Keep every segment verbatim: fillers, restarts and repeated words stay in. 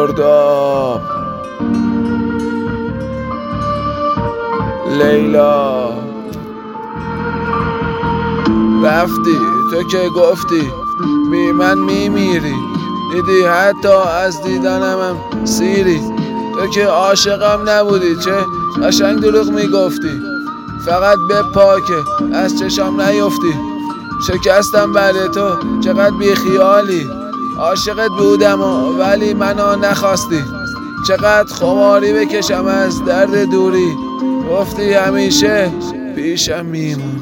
گرداب لیلا رفتی تو که گفتی بی من میمیری، دیدی حتی از دیدنم هم سیری. تو که عاشقم نبودی چه قشنگ دروغ میگفتی، فقط به پاکه از چشام نیفتی. شکستم بعد تو چقدر بیخیالی، عاشقت بودم و ولی منو نخواستی. چقدر خماری بکشم از درد دوری، گفتی همیشه پیشم میمونی.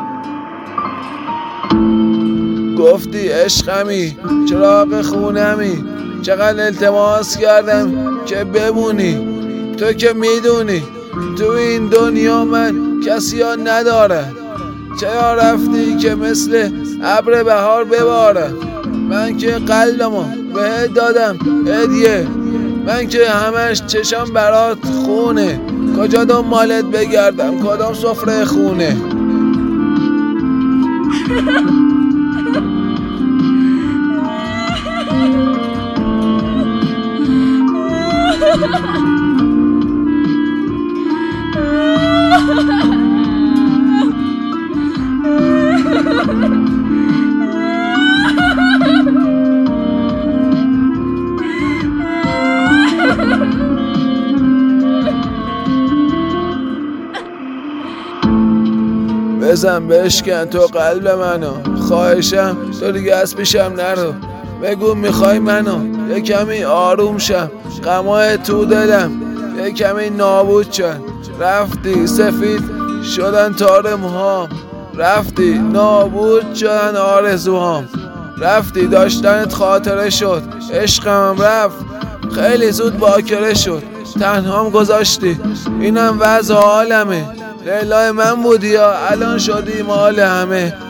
گفتی عشقمی چراغ خونمی، چقدر التماس کردم که بمونی. تو که میدونی تو این دنیا من کسی ها ندارم، چرا رفتی که مثل ابر بهار ببارم. من که قلبمو بهت دادم هدیه، من که همش چشم برات خونه. کجا دنبالت بگردم کدام سفره خونه. بزن بشکن تو قلب منو، خواهشم تو دیگه از پیشم نرو. بگو میخوای منو یه کمی آروم شم، غمای تو دلم یه کمی نابود شن. رفتی سفید شدن تار موهام، رفتی نابود شدن آرزوهام. رفتی داشتنت خاطره شد، عشقم رفت خیلی زود باکره شد. تنهام گذاشتی اینم وضع عالمه، لیلای من بودی یا الان شدی مال همه.